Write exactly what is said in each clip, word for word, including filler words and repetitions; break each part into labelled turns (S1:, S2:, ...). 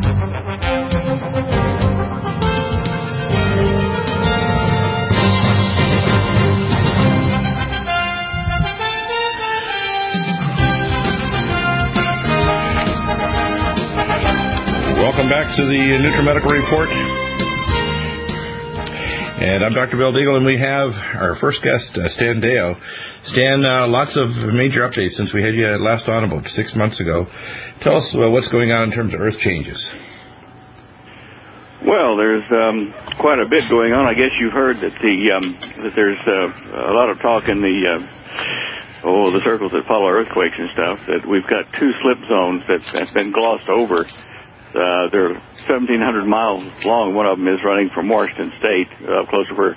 S1: Welcome back to the NutriMedical Report. And I'm Doctor Bill Deagle, and we have our first guest, uh, Stan Deyo. Stan, uh, lots of major updates since we had you last on about six months ago. Tell us uh, what's going on in terms of Earth changes.
S2: Well, there's um, quite a bit going on. I guess you've heard that the um, that there's uh, a lot of talk in the uh, oh the circles that follow earthquakes and stuff that we've got two slip zones that have been glossed over. Uh, they're seventeen hundred miles long. One of them is running from Washington State, uh, close to where,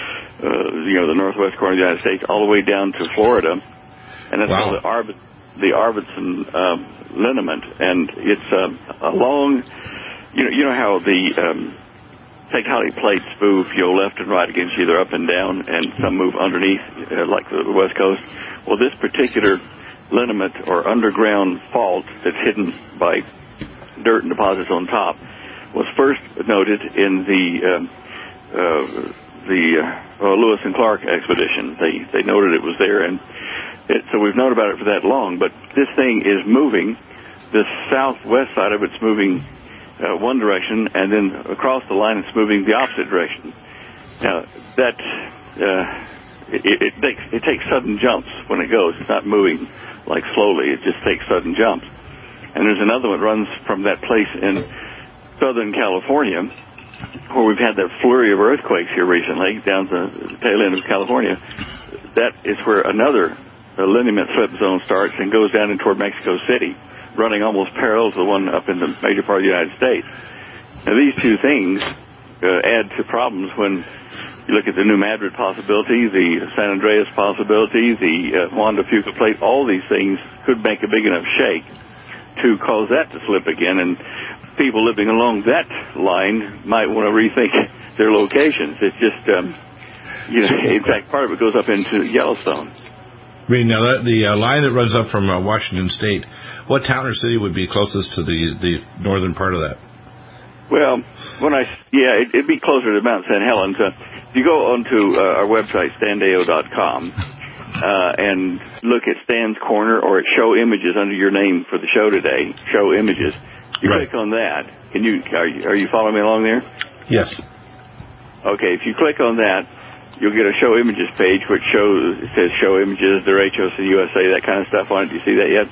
S2: uh, you know, the northwest corner of the United States, all the way down to Florida. And that's
S1: wow.
S2: called the, Arb- the Arvidsson uh, lineament. And it's uh, a long, you know, you know how the um, tectonic plates move, you know, left and right against you, either up and down, and some move underneath, uh, like the West Coast. Well, this particular lineament or underground fault that's hidden by dirt and deposits on top was first noted in the uh, uh, the uh, Lewis and Clark expedition. They they noted it was there, and it, so we've known about it for that long. But this thing is moving. The southwest side of it's moving uh, one direction, and then across the line it's moving the opposite direction. Now that uh, it, it, it takes it takes sudden jumps when it goes. It's not moving like slowly. It just takes sudden jumps. And there's another one that runs from that place in Southern California where we've had that flurry of earthquakes here recently, down to the tail end of California. That is where another uh, lineament slip zone starts and goes down in toward Mexico City, running almost parallel to the one up in the major part of the United States. Now, these two things uh, add to problems when you look at the New Madrid possibility, the San Andreas possibility, the uh, Juan de Fuca plate. All these things could make a big enough shake to cause that to slip again, and people living along that line might want to rethink their locations. It's just, um, you know, in fact, part of it goes up into Yellowstone.
S1: I mean, now that the uh, line that runs up from uh, Washington State, what town or city would be closest to the, the northern part of that?
S2: Well, when I, yeah, it, it'd be closer to Mount Saint Helens. Uh, if you go onto uh, our website, stan deyo dot com, Uh, and look at Stan's Corner or at Show Images under your name for the show today, Show Images. You
S1: right.
S2: click on that. Can you are, you are you following me along there?
S1: Yes.
S2: Okay, if you click on that, you'll get a Show Images page which shows, it says Show Images, their H O C U S A, that kind of stuff on it. Do you see that yet?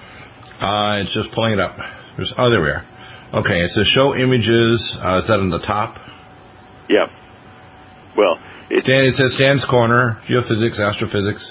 S1: Uh, it's just pulling it up. There's, oh, there we are. Okay, it says Show Images. Uh, is that on the top?
S2: Yep. Well, It,
S1: Stan, it says Stan's Corner, Geophysics, Astrophysics.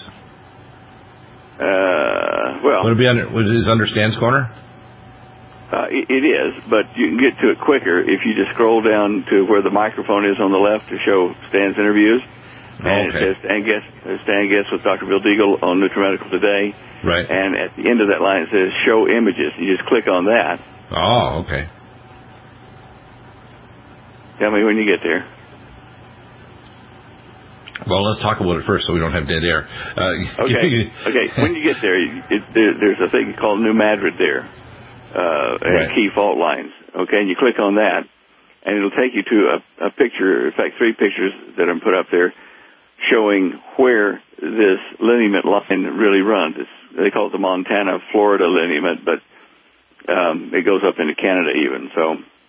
S2: Uh, well,
S1: would it be under? Is under Stan's Corner?
S2: Uh, it, it is, but you can get to it quicker if you just scroll down to where the microphone is on the left to show Stan's interviews. And
S1: okay.
S2: it says Stan guest, Stan guest with Doctor Bill Deagle on NutriMedical Today.
S1: Right.
S2: And at the end of that line it says Show Images. You just click on that.
S1: Oh, okay.
S2: Tell me when you get there.
S1: Well, let's talk about it first so we don't have dead air. Uh,
S2: okay. okay. When you get there, it, there, there's a thing called New Madrid there, uh, and
S1: right.
S2: key fault lines. Okay, and you click on that, and it'll take you to a, a picture, in fact, three pictures that are put up there showing where this lineament line really runs. It's, they call it the Montana-Florida lineament, but um, it goes up into Canada even. So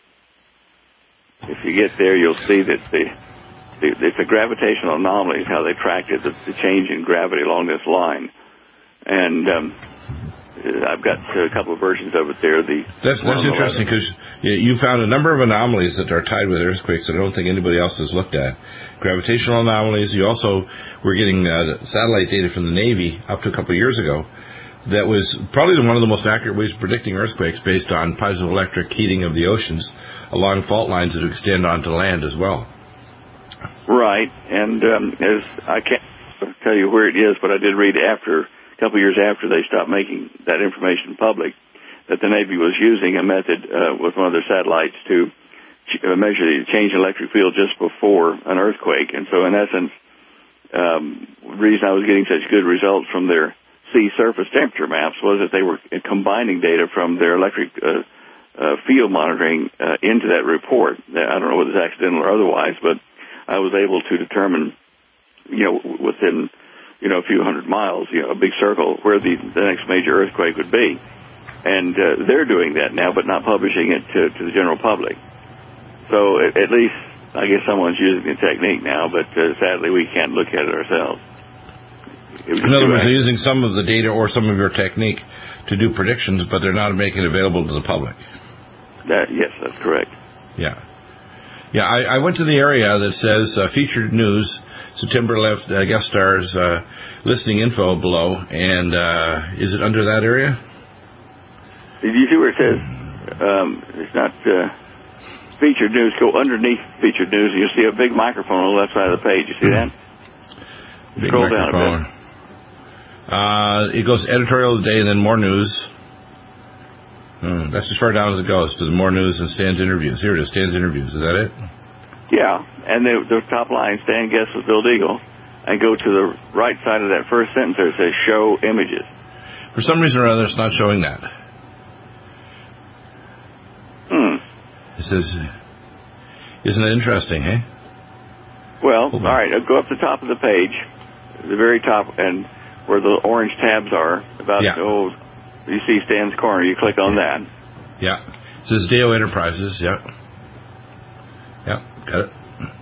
S2: if you get there, you'll see that the It's a gravitational anomaly, is how they tracked it, the, the change in gravity along this line. And um, I've got a couple of versions of it there. The
S1: That's, that's interesting because you found a number of anomalies that are tied with earthquakes that I don't think anybody else has looked at. Gravitational anomalies. You also were getting uh, satellite data from the Navy up to a couple of years ago that was probably one of the most accurate ways of predicting earthquakes based on piezoelectric heating of the oceans along fault lines that extend onto land as well.
S2: Right, and um, as I can't tell you where it is, but I did read after a couple of years after they stopped making that information public that the Navy was using a method uh, with one of their satellites to ch- uh, measure the change in electric field just before an earthquake. And so, in essence, um, the reason I was getting such good results from their sea surface temperature maps was that they were combining data from their electric uh, uh, field monitoring uh, into that report. I don't know whether it's accidental or otherwise, but I was able to determine, you know, within, you know, a few hundred miles, you know, a big circle, where the, the next major earthquake would be. And uh, they're doing that now, but not publishing it to, to the general public. So at, at least, I guess someone's using the technique now, but uh, sadly we can't look at it ourselves. It
S1: In other words, they're using some of the data or some of your technique to do predictions, but they're not making it available to the public.
S2: That, yes, that's correct.
S1: Yeah. Yeah, I, I went to the area that says uh, featured news, September eleventh, uh, guest stars, uh, listening info below, and uh, is it under that area?
S2: Did you see where it says, um, it's not uh, featured news, go underneath featured news, and you'll see a big microphone on the left side of the page. You see that?
S1: Big
S2: Scroll
S1: microphone.
S2: down a bit.
S1: Uh, it goes editorial today and then more news. Hmm, that's as far down as it goes, to the more news and Stan's interviews. Here it is, Stan's interviews. Is that it?
S2: Yeah, and the, the top line, Stan guests with Bill Deagle, and go to the right side of that first sentence there. It says show images.
S1: For some reason or other, it's not showing that.
S2: Hmm.
S1: It says, isn't it interesting, eh?
S2: Well, all right, go up the top of the page, the very top, and where the orange tabs are, about,
S1: yeah.
S2: oh, you see Stan's corner, you click on that.
S1: Yeah. It says Deo Enterprises, yeah. Yeah, got it.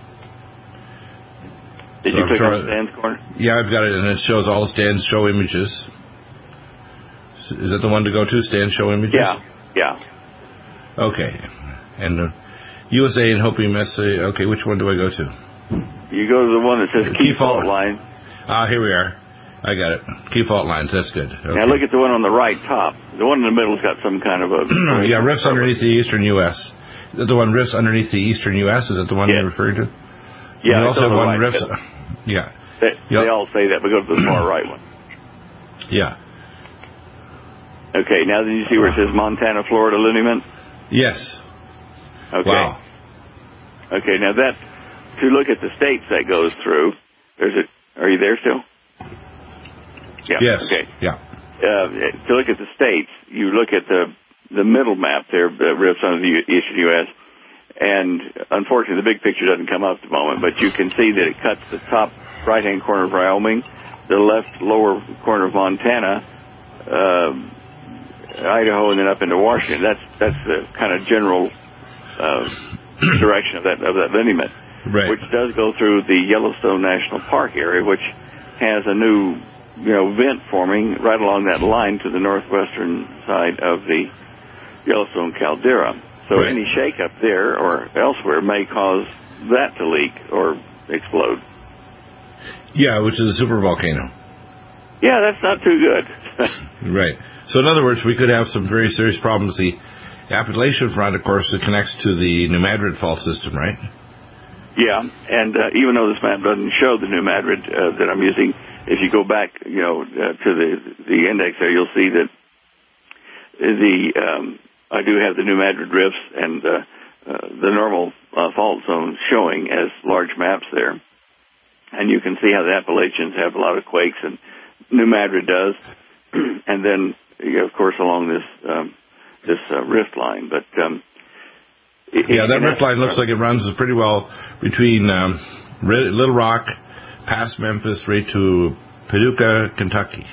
S2: Did
S1: so
S2: you
S1: I'm
S2: click
S1: sure
S2: on Stan's corner?
S1: Yeah, I've got it, and it shows all the Stan's show images. Is that the one to go to, Stan's show images?
S2: Yeah, yeah.
S1: Okay. And uh, U S A and Hopi Messa, okay, which one do I go to?
S2: You go to the one that says key, key fault, fault line.
S1: Ah, here we are. I got it. Key fault lines, that's good. Okay.
S2: Now look at the one on the right top. The one in the middle's got some kind of a...
S1: yeah, rifts underneath the eastern U S Is that the one rifts underneath the eastern U S Is that the one
S2: yes.
S1: you're referring to?
S2: Yeah,
S1: you also have one
S2: right
S1: rifts... Yeah.
S2: They,
S1: yep.
S2: they all say that, but go to the far right one.
S1: Yeah.
S2: Okay, now then you see where it says Montana, Florida lineament?
S1: Yes.
S2: Okay.
S1: Wow.
S2: Okay, now that... To look at the states that goes through, there's a... Are you there still? Yeah.
S1: Yes.
S2: Okay.
S1: Yeah.
S2: Uh, to look at the states, you look at the the middle map there, that rips under the eastern U S, and unfortunately the big picture doesn't come up at the moment, but you can see that it cuts the top right-hand corner of Wyoming, the left lower corner of Montana, uh, Idaho, and then up into Washington. That's that's the kind of general uh, direction of that of that lineament,
S1: right.
S2: which does go through the Yellowstone National Park area, which has a new you know, vent forming right along that line to the northwestern side of the Yellowstone caldera. So
S1: right.
S2: any shakeup there or elsewhere may cause that to leak or explode.
S1: Yeah, which is a super volcano.
S2: Yeah, that's not too good.
S1: Right. So in other words, we could have some very serious problems. The Appalachian front, of course, it connects to the New Madrid fault system, right?
S2: Yeah, and uh, even though this map doesn't show the New Madrid uh, that I'm using, if you go back, you know, uh, to the the index there, you'll see that the um, I do have the New Madrid rifts and uh, uh, the normal uh, fault zones showing as large maps there, and you can see how the Appalachians have a lot of quakes, and New Madrid does, and then you know, of course along this um, this uh, rift line, but. Um,
S1: Yeah, that rift line looks like it runs pretty well between um, Little Rock, past Memphis, right to Paducah, Kentucky.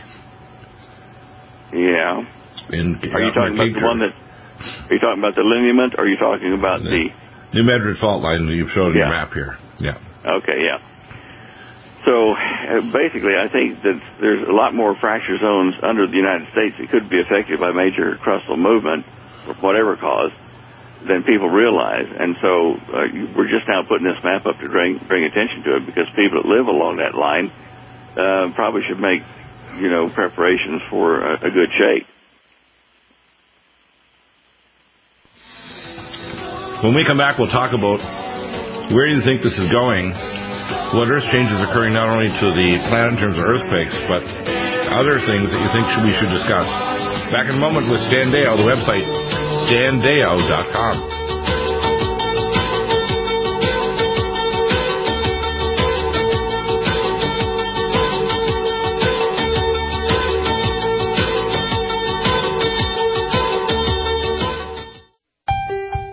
S2: Yeah.
S1: In,
S2: are you talking about the one that? Are you talking about the lineament, or are you talking about the, the
S1: New Madrid fault line that you've shown in
S2: yeah.
S1: your map here? Yeah.
S2: Okay. Yeah. So uh, basically, I think that there's a lot more fracture zones under the United States that could be affected by major crustal movement, for whatever cause, than people realize. And so uh, we're just now putting this map up to bring, bring attention to it, because people that live along that line uh, probably should make, you know, preparations for a, a good shake.
S1: When we come back, we'll talk about where you think this is going, what earth changes occurring not only to the planet in terms of earthquakes, but other things that you think should, we should discuss. Back in a moment with Stan Deyo, the website, stan deyo dot com.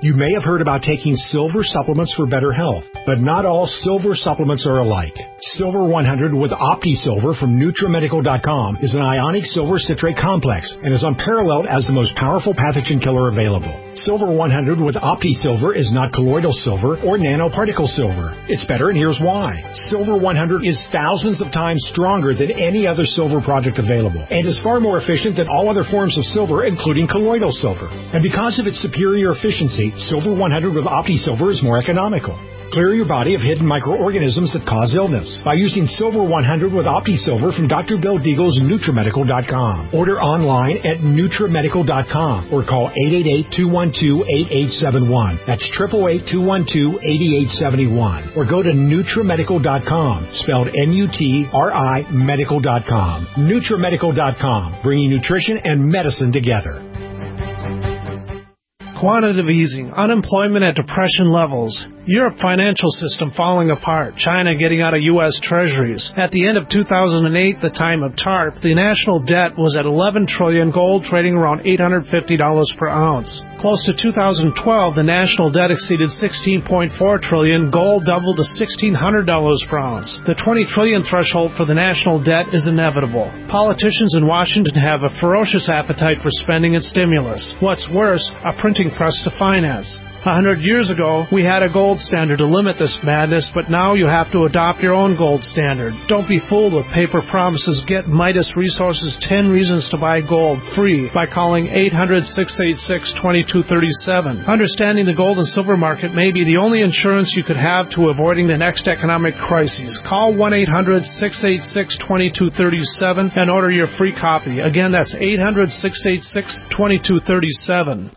S3: You may have heard about taking silver supplements for better health, but not all silver supplements are alike. Silver one hundred with OptiSilver from NutriMedical dot com is an ionic silver citrate complex and is unparalleled as the most powerful pathogen killer available. Silver one hundred with OptiSilver is not colloidal silver or nanoparticle silver. It's better, and here's why. Silver one hundred is thousands of times stronger than any other silver product available and is far more efficient than all other forms of silver, including colloidal silver. And because of its superior efficiency, Silver one hundred with OptiSilver is more economical. Clear your body of hidden microorganisms that cause illness by using Silver one hundred with OptiSilver from Doctor Bill Deagle's NutriMedical dot com. Order online at NutriMedical dot com or call eight eight eight, two one two, eight eight seven one. That's eight eight eight, two one two, eight eight seven one. Or go to NutriMedical dot com, spelled N U T R I Medical dot com. NutriMedical dot com, bringing nutrition and medicine together.
S4: Quantitative easing, unemployment at depression levels, Europe financial system falling apart, China getting out of U S treasuries. At the end of two thousand eight, the time of TARP, the national debt was at eleven trillion dollars, gold trading around eight hundred fifty dollars per ounce. Close to two thousand twelve, the national debt exceeded sixteen point four trillion dollars, gold doubled to sixteen hundred dollars per ounce. The twenty trillion dollars threshold for the national debt is inevitable. Politicians in Washington have a ferocious appetite for spending and stimulus. What's worse, a printing press to finance. A hundred years ago, we had a gold standard to limit this madness, but now you have to adopt your own gold standard. Don't be fooled with paper promises. Get Midas Resources ten Reasons to Buy Gold free by calling eight hundred, six eight six, two two three seven. Understanding the gold and silver market may be the only insurance you could have to avoiding the next economic crisis. Call one eight hundred, six eight six, two two three seven and order your free copy. Again, that's eight hundred, six eight six, two two three seven.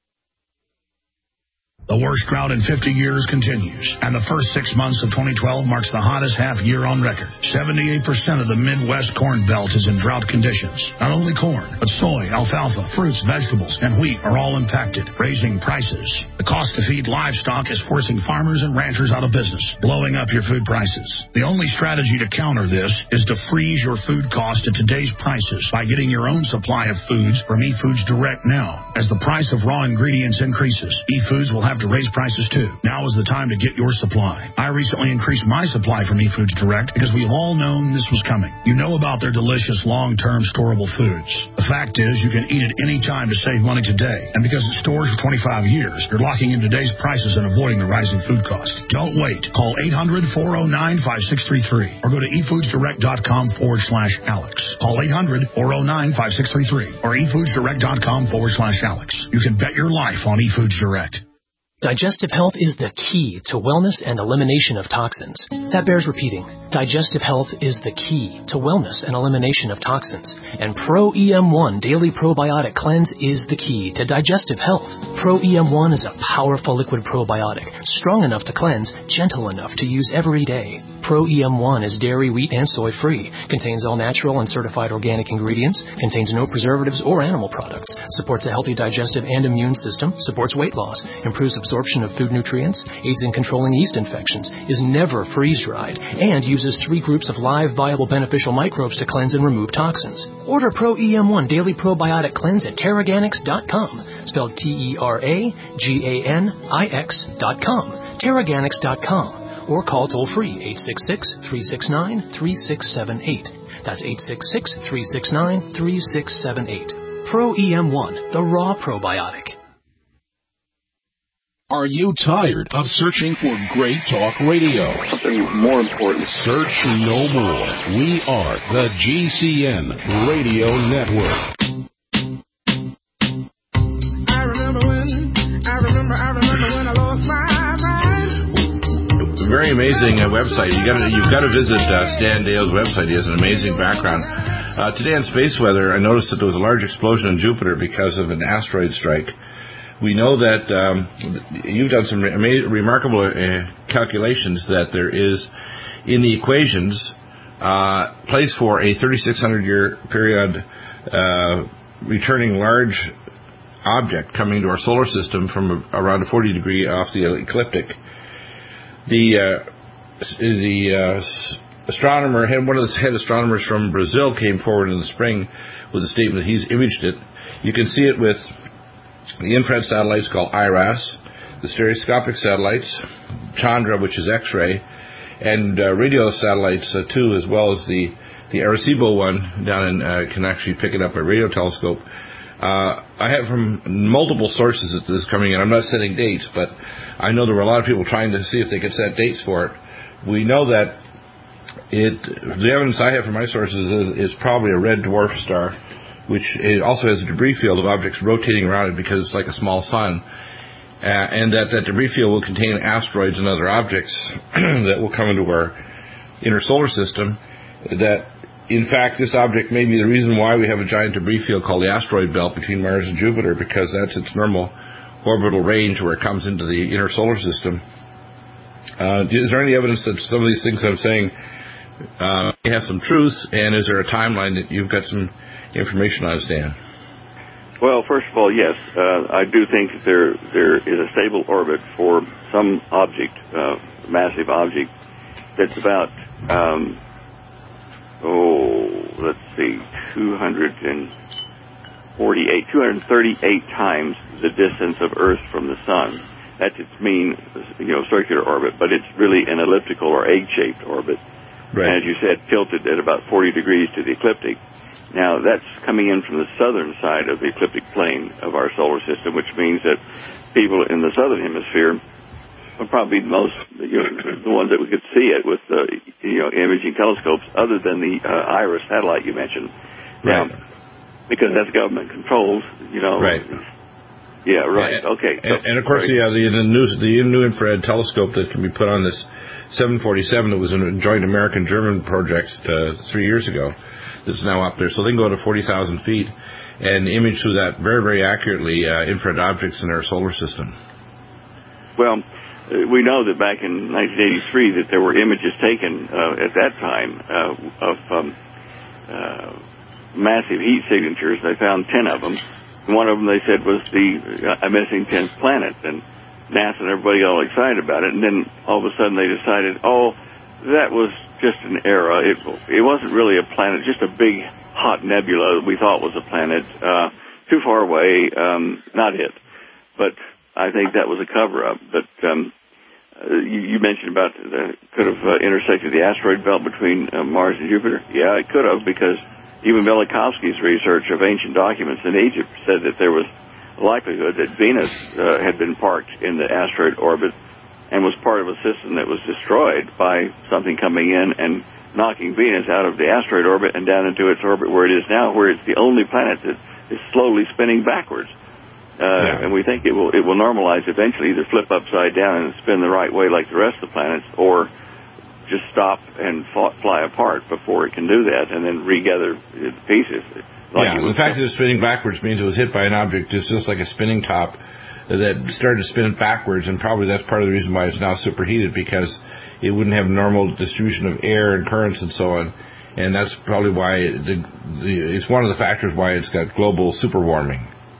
S5: The worst drought in fifty years continues, and the first six months of twenty twelve marks the hottest half year on record. seventy-eight percent of the Midwest Corn Belt is in drought conditions. Not only corn, but soy, alfalfa, fruits, vegetables, and wheat are all impacted, raising prices. The cost to feed livestock is forcing farmers and ranchers out of business, blowing up your food prices. The only strategy to counter this is to freeze your food cost at today's prices by getting your own supply of foods from eFoods Direct now. As the price of raw ingredients increases, eFoods will have to raise prices too. Now is the time to get your supply. I recently increased my supply from eFoods Direct because we've all known this was coming. You know about their delicious long-term storable foods. The fact is you can eat it any time to save money today. And because it stores for twenty-five years, you're locking in today's prices and avoiding the rising food cost. Don't wait. Call eight hundred, four oh nine, five six three three or go to eFoodsDirect.com forward slash Alex. Call eight hundred, four oh nine, five six three three or eFoodsDirect.com forward slash Alex. You can bet your life on eFoods Direct.
S6: Digestive health is the key to wellness and elimination of toxins. That bears repeating. Digestive health is the key to wellness and elimination of toxins. And Pro E M one Daily Probiotic Cleanse is the key to digestive health. Pro E M one is a powerful liquid probiotic, strong enough to cleanse, gentle enough to use every day. Pro E M one is dairy, wheat, and soy free, contains all natural and certified organic ingredients, contains no preservatives or animal products, supports a healthy digestive and immune system, supports weight loss, improves absorption of food nutrients, aids in controlling yeast infections, is never freeze-dried, and uses three groups of live, viable, beneficial microbes to cleanse and remove toxins. Order Pro E M one Daily Probiotic Cleanse at Terraganix dot com, spelled T E R A G A N I X dot com, Terraganix dot com, or call toll-free eight six six, three six nine, three six seven eight. That's eight six six, three six nine, three six seven eight. Pro E M one, the raw probiotic.
S7: Are you tired of searching for great talk radio?
S2: Something more important.
S7: Search no more. We are the G C N Radio Network.
S8: I remember when, I remember, I remember when I lost my mind.
S1: Very amazing uh, website. You got you've got to visit uh, Stan Dale's website. He has an amazing background. Uh, today on Space Weather, I noticed that there was a large explosion in Jupiter because of an asteroid strike. We know that um, you've done some re- remarkable uh, calculations that there is, in the equations, uh, place for a thirty-six hundred year period uh, returning large object coming to our solar system from around a forty degree off the ecliptic. The uh, the uh, astronomer, one of the head astronomers from Brazil, came forward in the spring with a statement that he's imaged it. You can see it with the infrared satellites called I R A S. the stereoscopic satellites, Chandra, which is X-ray, and uh, radio satellites uh, too, as well as the the Arecibo one down in uh, can actually pick it up by radio telescope. Uh, I have from multiple sources that this is coming in. I'm not setting dates, but I know there were a lot of people trying to see if they could set dates for it. We know that it. The evidence I have from my sources is, is probably a red dwarf star, which it also has a debris field of objects rotating around it because it's like a small sun. Uh, and that that debris field will contain asteroids and other objects that will come into our inner solar system. That, in fact, this object may be the reason why we have a giant debris field called the asteroid belt between Mars and Jupiter, because that's its normal orbital range where it comes into the inner solar system. Uh, is there any evidence that some of these things I'm saying uh, have some truth, and is there a timeline that you've got some information on, Stan?
S2: Well, first of all, yes, uh, I do think that there there is a stable orbit for some object, uh, massive object, that's about, um, oh, let's see, two hundred forty-eight, two hundred thirty-eight times the distance of Earth from the Sun. That's its mean, you know, circular orbit, but it's really an elliptical or egg-shaped orbit. Right. And as you said, tilted at about forty degrees to the ecliptic. Now, that's coming in from the southern side of the ecliptic plane of our solar system, which means that people in the southern hemisphere are probably the most, you know, the ones that we could see it with the, you know, imaging telescopes, other than the uh, IRIS satellite you mentioned. Now, right. Because that's government controlled, you know.
S1: Right.
S2: Yeah, right.
S1: And,
S2: okay.
S1: And, and of course, yeah, the, the new the new infrared telescope that can be put on this seven forty-seven that was a joint American-German project uh, three years ago. That's now up there, so they can go to forty thousand feet and image through that very, very accurately uh, infrared objects in our solar system.
S2: Well, uh, we know that back in nineteen eighty-three that there were images taken uh, at that time uh, of um, uh, massive heat signatures. They found ten of them. One of them they said was the uh, missing tenth planet, and NASA and everybody got all excited about it. And then all of a sudden they decided, oh, that was just an error. It, it wasn't really a planet, just a big hot nebula that we thought was a planet, uh, too far away, um, not it. But I think that was a cover-up. But um, uh, you, you mentioned about the, could have uh, intersected the asteroid belt between uh, Mars and Jupiter. Yeah, it could have, because even Velikovsky's research of ancient documents in Egypt said that there was a likelihood that Venus uh, had been parked in the asteroid orbit and was part of a system that was destroyed by something coming in and knocking Venus out of the asteroid orbit and down into its orbit where it is now, where it's the only planet that is slowly spinning backwards. Uh, yeah. And we think it will it will normalize eventually, either flip upside down and spin the right way like the rest of the planets, or just stop and fly apart before it can do that and then regather its pieces. Like
S1: yeah, the fact that it's spinning backwards means it was hit by an object just, just like a spinning top that started to spin it backwards, and probably that's part of the reason why it's now superheated, because it wouldn't have normal distribution of air and currents and so on, and that's probably why it, the, the, it's one of the factors why it's got global superwarming.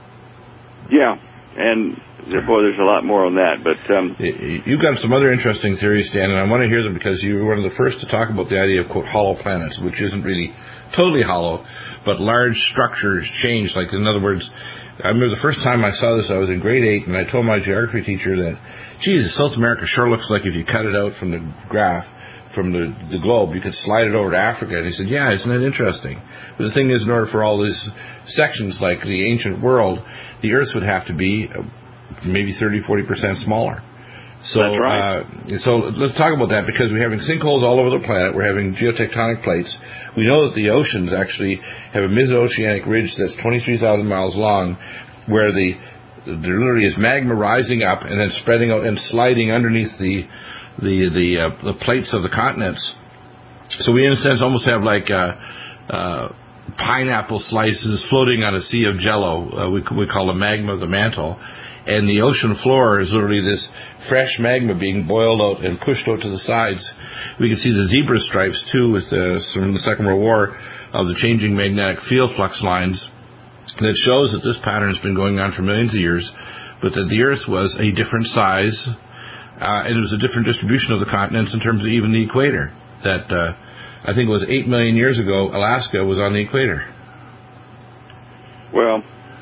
S2: Yeah, and boy, there's a lot more on that, but um,
S1: you've got some other interesting theories, Dan, and I want to hear them because you were one of the first to talk about the idea of, quote, hollow planets, which isn't really totally hollow, but large structures change. Like, in other words, I remember the first time I saw this, I was in grade eight, and I told my geography teacher that, geez, South America sure looks like if you cut it out from the graph, from the, the globe, you could slide it over to Africa. And he said, yeah, isn't that interesting? But the thing is, in order for all these sections, like the ancient world, the Earth would have to be maybe thirty, forty percent smaller. So,
S2: That's right.
S1: uh, so let's talk about that, because we're having sinkholes all over the planet. We're having geotectonic plates. We know that the oceans actually have a mid-oceanic ridge that's twenty-three thousand miles long, where the there literally is magma rising up and then spreading out and sliding underneath the the the, uh, the plates of the continents. So we, in a sense, almost have like uh, uh, pineapple slices floating on a sea of jello. Uh, we we call the magma of the mantle. And the ocean floor is literally this fresh magma being boiled out and pushed out to the sides. We can see the zebra stripes, too, with the, from the Second World War, of the changing magnetic field flux lines. That shows that this pattern has been going on for millions of years, but that the Earth was a different size, uh, and it was a different distribution of the continents in terms of even the equator. That, uh, I think it was eight million years ago, Alaska was on the equator.
S2: Well,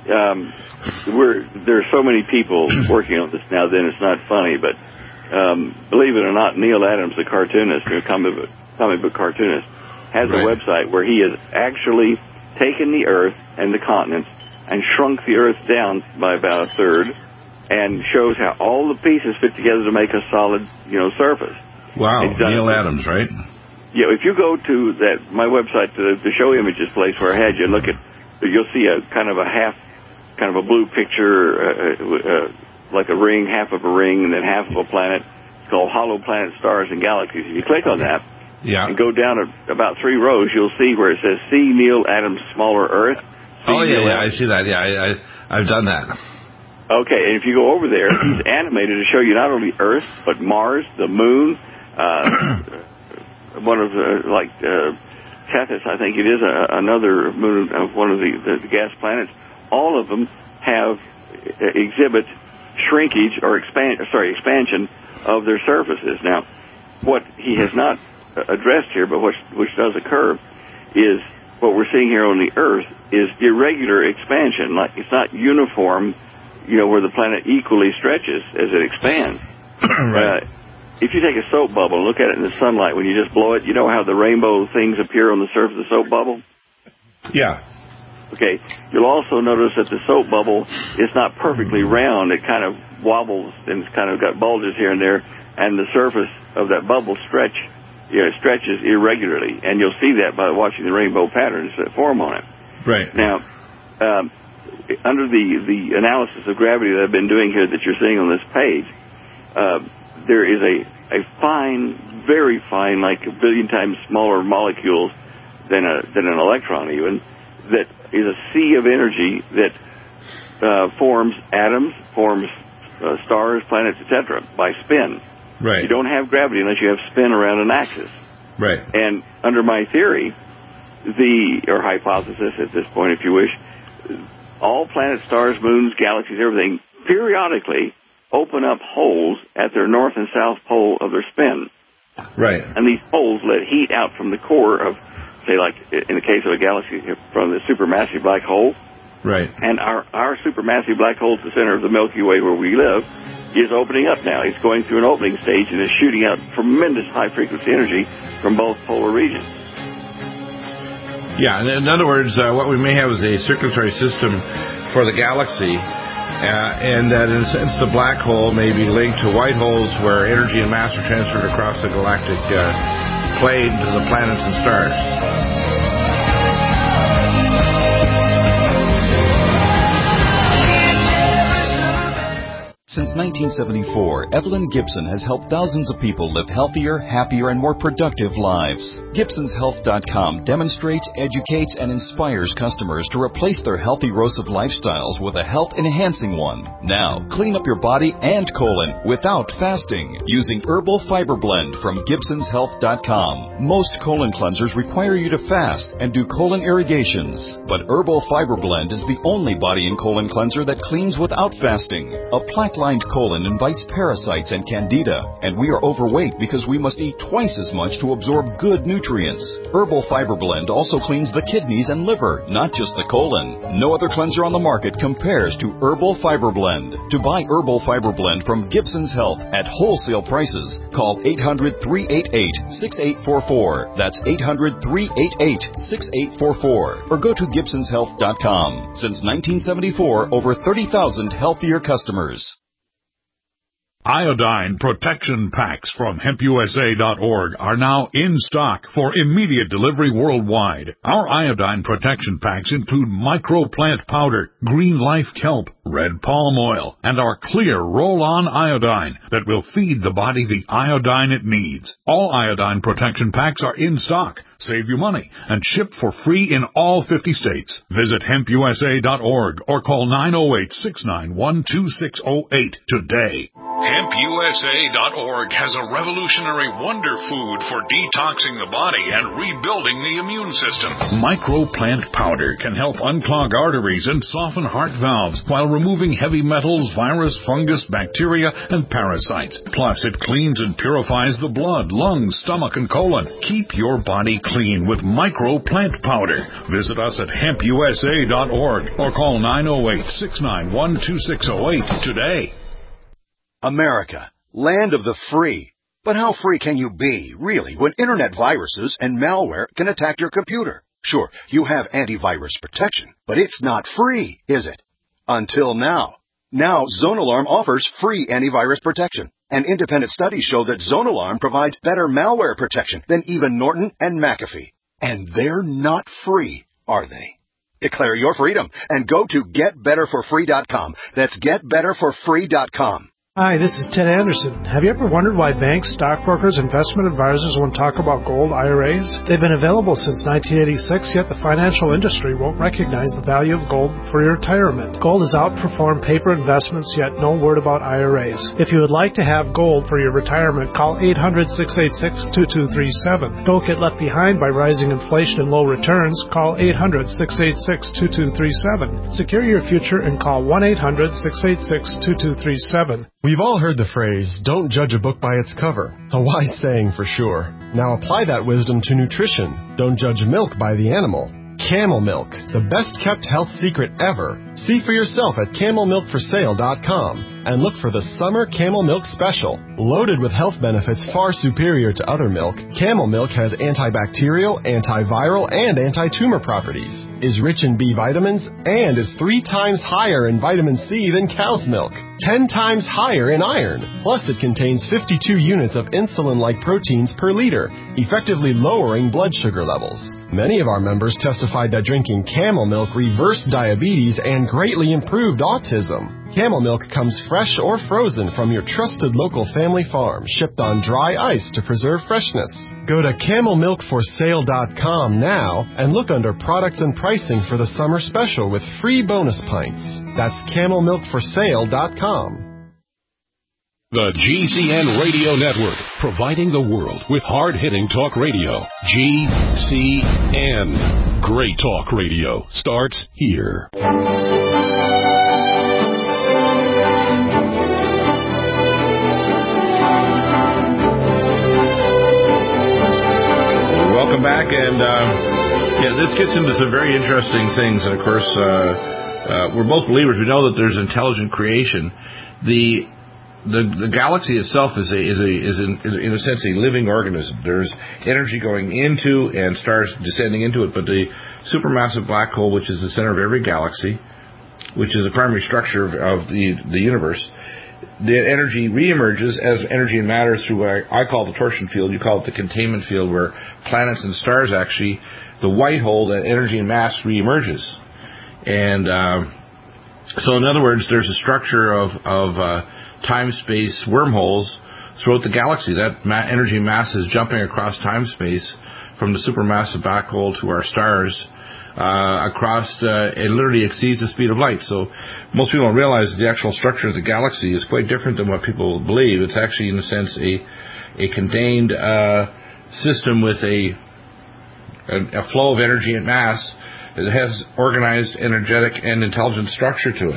S2: um, we're there are so many people working on this now. Then it's not funny, but um, believe it or not, Neil Adams, the cartoonist, a comic book, comic book cartoonist, has right. a website where he has actually taken the Earth and the continents and shrunk the Earth down by about a third, and shows how all the pieces fit together to make a solid, you know, surface.
S1: Wow, Neil Adams, right?
S2: Yeah, if you go to that my website, the, the show images place where I had you look at, you'll see a kind of a half, kind of a blue picture, uh, uh, like a ring, half of a ring, and then half of a planet. It's called Hollow Planet Stars and Galaxies. If you click on that,
S1: yeah.
S2: and go down a, about three rows, you'll see where it says "See Neil Adams' Smaller Earth." See
S1: oh yeah,
S2: Neil
S1: yeah,
S2: Adams.
S1: I see that. Yeah, I, I, I've done that.
S2: Okay, and if you go over there, he's animated to show you not only Earth but Mars, the Moon. Uh, one of the, like, uh, Tethys, I think it is, a, another moon of one of the, the, the gas planets. All of them have, uh, exhibit shrinkage or expand, sorry, expansion of their surfaces. Now, what he has not addressed here, but which, which does occur, is what we're seeing here on the Earth is irregular expansion. Like, it's not uniform, you know, where the planet equally stretches as it expands.
S1: Right.
S2: Uh, If you take a soap bubble and look at it in the sunlight, when you just blow it, you know how the rainbow things appear on the surface of the soap bubble?
S1: Yeah.
S2: Okay. You'll also notice that the soap bubble is not perfectly round. It kind of wobbles and it's kind of got bulges here and there, and the surface of that bubble stretch, you know, stretches irregularly, and you'll see that by watching the rainbow patterns that form on it.
S1: Right.
S2: Now, um, under the, the analysis of gravity that I've been doing here that you're seeing on this page, uh, there is a, a fine, very fine, like a billion times smaller molecules than a than an electron even, that is a sea of energy that uh, forms atoms, forms uh, stars, planets, et cetera by spin.
S1: Right.
S2: You don't have gravity unless you have spin around an axis.
S1: Right.
S2: And under my theory, the or hypothesis at this point, if you wish, all planets, stars, moons, galaxies, everything periodically open up holes at their north and south pole of their spin.
S1: Right.
S2: And these holes let heat out from the core of, say, like in the case of a galaxy, from the supermassive black hole.
S1: Right.
S2: And our, our supermassive black hole at the center of the Milky Way where we live is opening up now. It's going through an opening stage and is shooting out tremendous high-frequency energy from both polar regions.
S1: Yeah, in other words, uh, what we may have is a circulatory system for the galaxy. Uh, and that, in a sense, the black hole may be linked to white holes where energy and mass are transferred across the galactic uh, plane to the planets and stars.
S9: Since nineteen seventy-four, Evelyn Gibson has helped thousands of people live healthier, happier, and more productive lives. Gibsons Health dot com demonstrates, educates, and inspires customers to replace their healthy, erosive lifestyles with a health-enhancing one. Now, clean up your body and colon without fasting using Herbal Fiber Blend from Gibsons Health dot com. Most colon cleansers require you to fast and do colon irrigations, but Herbal Fiber Blend is the only body and colon cleanser that cleans without fasting. A plaque colon invites parasites and candida, and we are overweight because we must eat twice as much to absorb good nutrients. Herbal Fiber Blend also cleans the kidneys and liver, not just the colon. No other cleanser on the market compares to Herbal Fiber Blend. To buy Herbal Fiber Blend from Gibsons Health at wholesale prices, call eight hundred, three eight eight, six eight four four. That's eight hundred, three eight eight, six eight four four. Or go to Gibsons Health dot com. Since nineteen seventy-four, over thirty thousand healthier customers.
S10: Iodine protection packs from hemp U S A dot org are now in stock for immediate delivery worldwide. Our iodine protection packs include microplant powder, green life kelp, red palm oil, and our clear roll-on iodine that will feed the body the iodine it needs. All iodine protection packs are in stock. Save you money and ship for free in all fifty states. Visit hemp U S A dot org or call nine oh eight, six nine one, two six oh eight today. hemp U S A dot org has a revolutionary wonder food for detoxing the body and rebuilding the immune system. Microplant powder can help unclog arteries and soften heart valves while removing heavy metals, virus, fungus, bacteria, and parasites. Plus, it cleans and purifies the blood, lungs, stomach, and colon. Keep your body clean with Microplant powder. Visit us at hemp U S A dot org or call nine oh eight, six nine one, two six oh eight today.
S11: America, land of the free. But how free can you be, really, when internet viruses and malware can attack your computer? Sure, you have antivirus protection, but it's not free, is it? Until now. Now, ZoneAlarm offers free antivirus protection. And independent studies show that ZoneAlarm provides better malware protection than even Norton and McAfee. And they're not free, are they? Declare your freedom and go to get better for free dot com. That's get better for free dot com.
S4: Hi, this is Ted Anderson. Have you ever wondered why banks, stockbrokers, investment advisors won't talk about gold I R As? They've been available since nineteen eighty-six, yet the financial industry won't recognize the value of gold for your retirement. Gold has outperformed paper investments, yet no word about I R As. If you would like to have gold for your retirement, call eight hundred, six eight six, two two three seven. Don't get left behind by rising inflation and low returns. Call eight hundred, six eight six, two two three seven. Secure your future and call one eight hundred, six eight six, two two three seven.
S12: We've all heard the phrase, don't judge a book by its cover. A wise saying for sure. Now apply that wisdom to nutrition. Don't judge milk by the animal. Camel milk, the best kept health secret ever. See for yourself at camel milk for sale dot com and look for the Summer Camel Milk Special. Loaded with health benefits far superior to other milk, Camel Milk has antibacterial, antiviral, and anti-tumor properties, is rich in B vitamins, and is three times higher in vitamin C than cow's milk, ten times higher in iron. Plus, it contains fifty-two units of insulin-like proteins per liter, effectively lowering blood sugar levels. Many of our members testified that drinking Camel Milk reversed diabetes and greatly improved autism. Camel Milk comes fresh or frozen from your trusted local family farm, shipped on dry ice to preserve freshness. Go to camel milk for sale dot com now and look under products and pricing for the summer special with free bonus pints. That's camel milk for sale dot com.
S7: The G C N Radio Network, providing the world with hard-hitting talk radio. G C N. Great talk radio starts here.
S1: Welcome back, and uh, yeah, this gets into some very interesting things. And of course, uh, uh, we're both believers. We know that there's intelligent creation. The the the galaxy itself is a is a is in, in a sense a living organism. There's energy going into and stars descending into it. But the supermassive black hole, which is the center of every galaxy, which is the primary structure of, of the the universe, the energy reemerges as energy and matter through what I, I call the torsion field. You call it the containment field, where planets and stars actually, the white hole, that energy and mass reemerges. And uh, so, in other words, there's a structure of, of uh, time-space wormholes throughout the galaxy. That ma- energy and mass is jumping across time-space from the supermassive black hole to our stars. Uh, across, uh, it literally exceeds the speed of light. So most people don't realize that the actual structure of the galaxy is quite different than what people believe. It's actually, in a sense, a a contained uh, system with a, a a flow of energy and mass that has organized, energetic, and intelligent structure to it.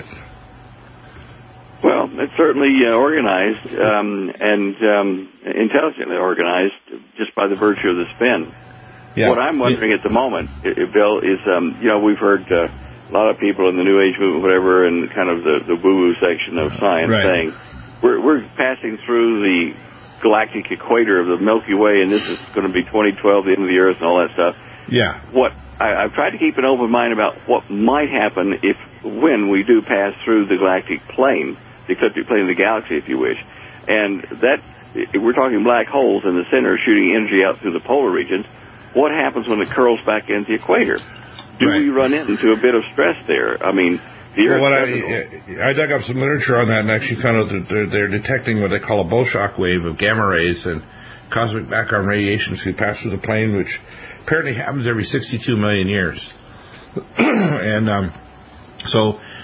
S2: Well, it's certainly uh, organized um, and um, intelligently organized just by the virtue of the spin. Yeah. What I'm wondering at the moment, Bill, is, um, you know, we've heard uh, a lot of people in the New Age movement, whatever, and kind of the, the woo-woo section of science right. saying, we're, we're passing through the galactic equator of the Milky Way, and this is going to be twenty twelve, the end of the Earth, and all that stuff.
S1: Yeah.
S2: What I, I've tried to keep an open mind about what might happen if, when we do pass through the galactic plane, the ecliptic plane of the galaxy, if you wish. And that, we're talking black holes in the center shooting energy out through the polar regions. What happens when it curls back into the equator? Do right. we run into a bit of stress there? I mean, the Earth...
S1: Well, I, I dug up some literature on that and actually found out that they're, they're detecting what they call a Boshock wave of gamma rays and cosmic background radiation as we pass through the plane, which apparently happens every sixty-two million years. and um, so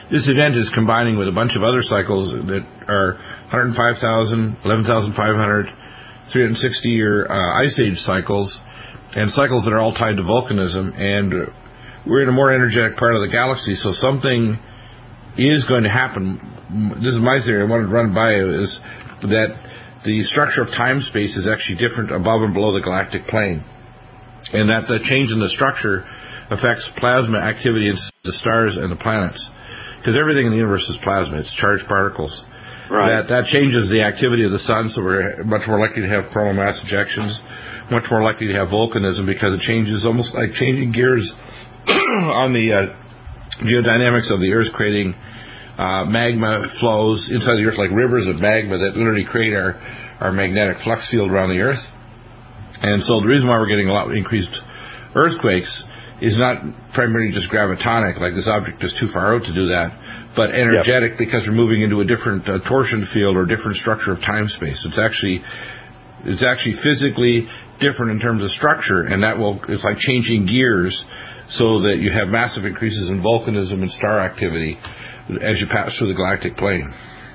S1: this event is combining with a bunch of other cycles that are one hundred five thousand, eleven thousand five hundred, three hundred sixty year uh, ice age cycles, and cycles that are all tied to volcanism. And we're in a more energetic part of the galaxy, so something is going to happen. This is my theory. I wanted to run by you, is that the structure of time-space is actually different above and below the galactic plane, and that the change in the structure affects plasma activity in the stars and the planets, because everything in the universe is plasma. It's charged particles.
S2: Right.
S1: That that changes the activity of the sun, so we're much more likely to have coronal mass ejections, much more likely to have volcanism, because it changes almost like changing gears on the uh, geodynamics of the Earth, creating uh, magma flows inside the Earth, like rivers of magma that literally create our, our magnetic flux field around the Earth. And so the reason why we're getting a lot of increased earthquakes is not primarily just gravitonic, like this object is too far out to do that, but energetic, yep. because we're moving into a different uh, torsion field or different structure of time-space. It's actually it's actually physically different in terms of structure, and that will it's like changing gears, so that you have massive increases in volcanism and star activity as you pass through the galactic plane.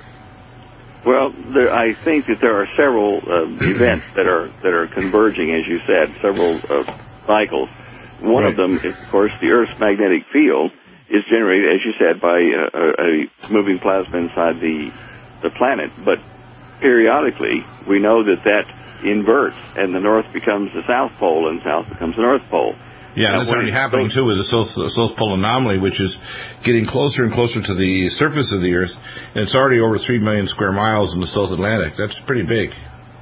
S2: Well, there, I think that there are several uh, events that are that are converging, as you said, several uh, cycles. One right. of them is, of course, the Earth's magnetic field is generated, as you said, by a, a moving plasma inside the the planet. But periodically, we know that that inverts, and the North becomes the South Pole, and South becomes the North Pole.
S1: Yeah, now, that's already happening, too, with the South, South Pole anomaly, which is getting closer and closer to the surface of the Earth, and it's already over three million square miles in the South Atlantic. That's pretty big.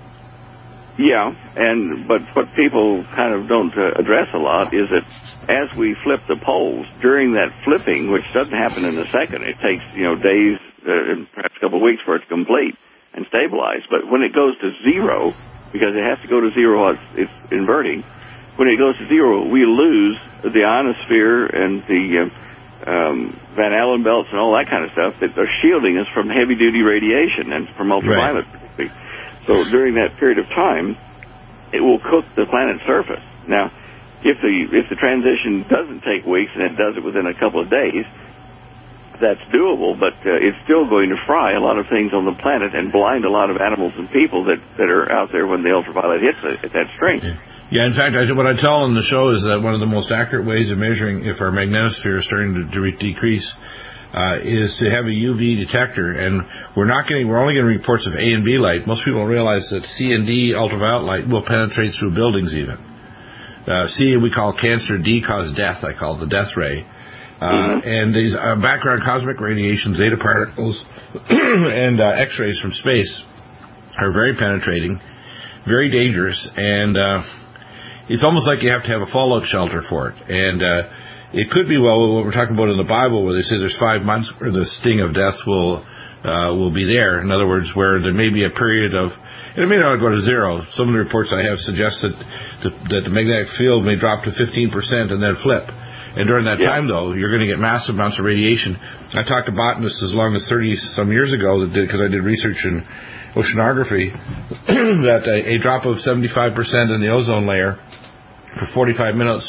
S2: Yeah, and but what people kind of don't uh, address a lot is that as we flip the poles, during that flipping, which doesn't happen in a second, it takes, you know, days, uh, and perhaps a couple of weeks for it to complete and stabilize. But when it goes to zero, because it has to go to zero, it's, it's inverting, when it goes to zero, we lose the ionosphere and the uh, um, Van Allen belts and all that kind of stuff that are shielding us from heavy-duty radiation and from ultraviolet. Right. So during that period of time, it will cook the planet's surface. Now, if the if the transition doesn't take weeks and it does it within a couple of days, that's doable, but uh, it's still going to fry a lot of things on the planet and blind a lot of animals and people that, that are out there when the ultraviolet hits it, at that strength.
S1: Yeah. Yeah, in fact, I, what I tell on the show is that one of the most accurate ways of measuring if our magnetosphere is starting to, to decrease uh, is to have a U V detector. And we're not getting, we're only getting reports of A and B light. Most people don't realize that C and D ultraviolet light will penetrate through buildings even. Uh, C we call cancer, D cause death, I call it the death ray. Uh, mm-hmm. And these uh, background cosmic radiation, zeta particles, and uh, X-rays from space are very penetrating, very dangerous, and uh, it's almost like you have to have a fallout shelter for it. And uh, it could be, well, what we're talking about in the Bible, where they say there's five months where the sting of death will uh, will be there. In other words, where there may be a period of, and it may not go to zero. Some of the reports I have suggest that the, that the magnetic field may drop to fifteen percent and then flip. And during that yeah. time, though, you're going to get massive amounts of radiation. I talked to botanists as long as thirty-some years ago, that did, because I did research in oceanography, that a, a drop of seventy-five percent in the ozone layer for forty-five minutes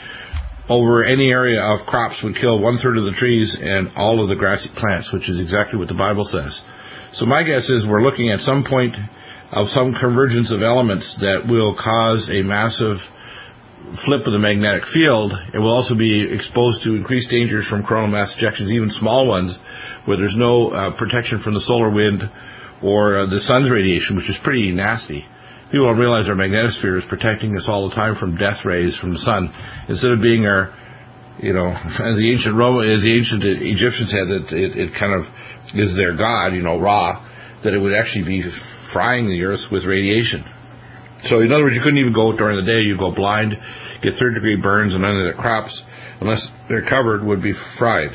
S1: over any area of crops would kill one-third of the trees and all of the grassy plants, which is exactly what the Bible says. So my guess is we're looking at some point of some convergence of elements that will cause a massive flip of the magnetic field. It will also be exposed to increased dangers from coronal mass ejections, even small ones, where there's no uh, protection from the solar wind or uh, the sun's radiation, which is pretty nasty. People don't realize our magnetosphere is protecting us all the time from death rays from the sun. Instead of being our, you know, as the ancient Roman, as the ancient Egyptians had, that it, it kind of is their god, you know, Ra, that it would actually be frying the earth with radiation. So, in other words, you couldn't even go during the day. You'd go blind, get third-degree burns, and none of the crops, unless they're covered, would be fried.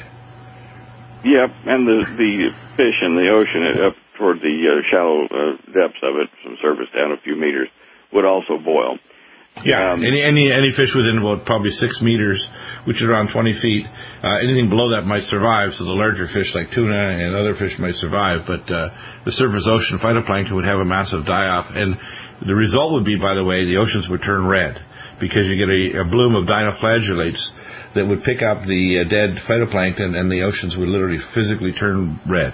S2: Yep, and the the fish in the ocean up toward the uh, shallow uh, depths of it, from surface down a few meters, would also boil.
S1: Yeah, um, any any any fish within about probably six meters, which is around twenty feet, uh, anything below that might survive. So the larger fish like tuna and other fish might survive, but uh, the surface ocean phytoplankton would have a massive die-off. And the result would be, by the way, the oceans would turn red, because you get a, a bloom of dinoflagellates that would pick up the uh, dead phytoplankton, and the oceans would literally physically turn red.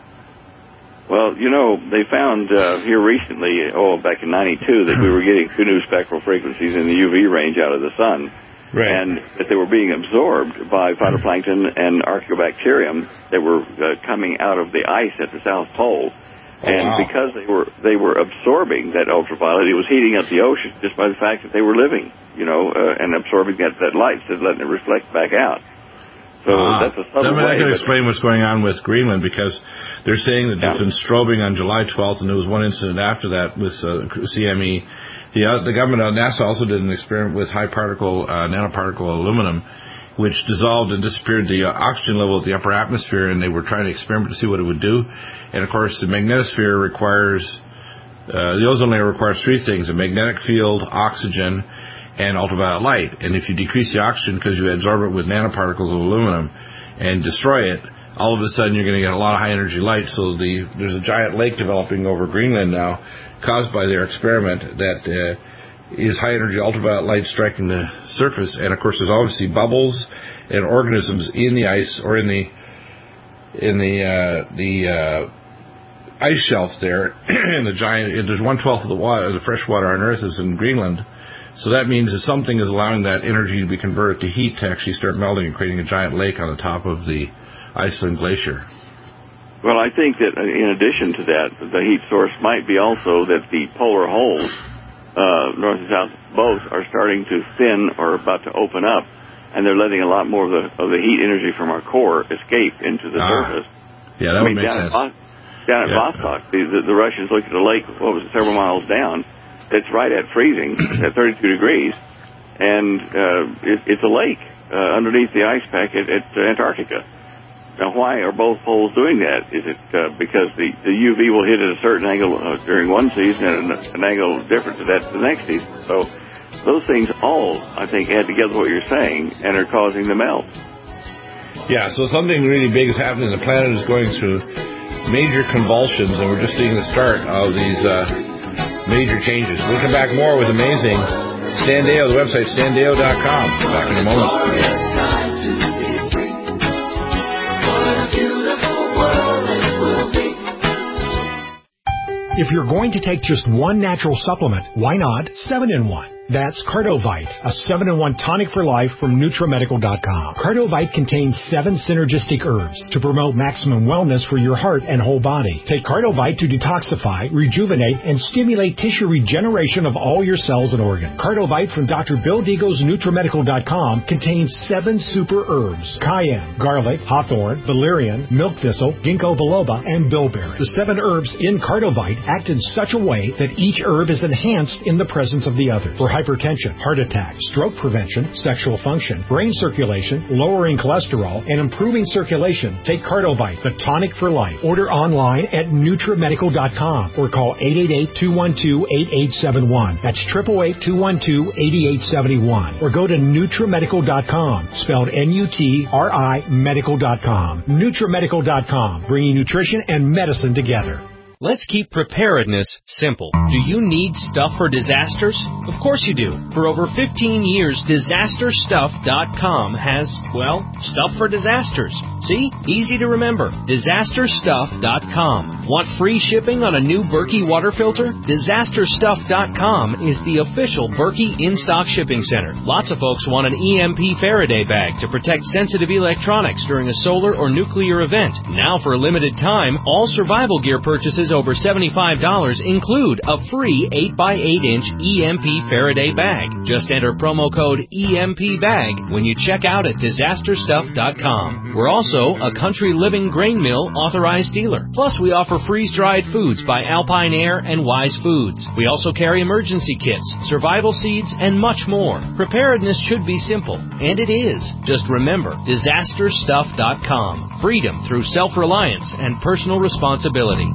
S2: Well, you know, they found uh, here recently, oh, back in ninety-two, that we were getting two new spectral frequencies in the U V range out of the sun.
S1: Right.
S2: And that they were being absorbed by phytoplankton and archaeobacterium that were uh, coming out of the ice at the South Pole.
S1: Oh,
S2: and
S1: wow.
S2: because they were they were absorbing that ultraviolet, it was heating up the ocean just by the fact that they were living, you know, uh, and absorbing that, that light, so letting it reflect back out. So
S1: ah,
S2: that's a subtle
S1: that
S2: way.
S1: can explain what's going on with Greenland, because they're saying that there's
S2: yeah.
S1: been strobing on July twelfth, and there was one incident after that with uh, C M E. The, uh, the government of NASA also did an experiment with high particle, uh, nanoparticle aluminum, which dissolved and disappeared the uh, oxygen level at the upper atmosphere, and they were trying to experiment to see what it would do. And of course, the magnetosphere requires, uh, the ozone layer requires three things: a magnetic field, oxygen, and ultraviolet light. And if you decrease the oxygen because you absorb it with nanoparticles of aluminum and destroy it, all of a sudden you're going to get a lot of high energy light. So the there's a giant lake developing over Greenland now, caused by their experiment, that uh, is high energy ultraviolet light striking the surface. And of course, there's obviously bubbles and organisms in the ice, or in the in the uh, the uh, ice shelf there. And the giant, there's one twelfth of the water, the fresh water on Earth is in Greenland. So that means that something is allowing that energy to be converted to heat to actually start melting and creating a giant lake on the top of the Iceland glacier.
S2: Well, I think that in addition to that, the heat source might be also that the polar holes, uh, north and south both, are starting to thin or about to open up, and they're letting a lot more of the of the heat energy from our core escape into the
S1: ah.
S2: surface.
S1: Yeah, that
S2: I
S1: would
S2: mean,
S1: make
S2: down
S1: sense.
S2: At, down at
S1: yeah.
S2: Vostok, the, the, the Russians looked at a lake, what was it, several miles down, that's right at freezing, at thirty-two degrees, and uh, it, it's a lake uh, underneath the ice pack at, at uh, Antarctica. Now, why are both poles doing that? Is it uh, because the, the U V will hit at a certain angle uh, during one season and an, an angle different to that the next season? So those things all, I think, add together what you're saying and are causing the melt.
S1: Yeah, so something really big is happening. The planet is going through major convulsions, and we're just seeing the start of these uh, major changes. We'll come back more with amazing Stan Deyo, the website, stan deyo dot com. Back in a moment.
S3: If you're going to take just one natural supplement, why not seven in one? That's Cardovite, a seven in one tonic for life from NutriMedical dot com. Cardovite contains seven synergistic herbs to promote maximum wellness for your heart and whole body. Take Cardovite to detoxify, rejuvenate, and stimulate tissue regeneration of all your cells and organs. Cardovite from Doctor Bill Deagle's NutriMedical dot com contains seven super herbs: cayenne, garlic, hawthorn, valerian, milk thistle, ginkgo biloba, and bilberry. The seven herbs in Cardovite act in such a way that each herb is enhanced in the presence of the others. For hypertension, heart attack, stroke prevention, sexual function, brain circulation, lowering cholesterol, and improving circulation, take Cardovite, the tonic for life. Order online at NutriMedical dot com or call eight eight eight, two one two, eight eight seven one. That's eight eight eight, two one two, eight eight seven one. Or go to NutriMedical dot com, spelled N U T R I medical dot com. NutriMedical dot com, bringing nutrition and medicine together.
S6: Let's keep preparedness simple. Do you need stuff for disasters? Of course you do. For over fifteen years, disaster stuff dot com has, well, stuff for disasters. See? Easy to remember. disaster stuff dot com. Want free shipping on a new Berkey water filter? disaster stuff dot com is the official Berkey in-stock shipping center. Lots of folks want an E M P Faraday bag to protect sensitive electronics during a solar or nuclear event. Now, for a limited time, all survival gear purchases over seventy-five dollars include a free eight by eight inch E M P Faraday bag. Just enter promo code E M P bag when you check out at disaster stuff dot com. We're also a Country Living Grain Mill authorized dealer. Plus, we offer freeze-dried foods by Alpine Air and Wise Foods. We also carry emergency kits, survival seeds, and much more. Preparedness should be simple, and it is. Just remember, disaster stuff dot com. Freedom through self-reliance and personal responsibility.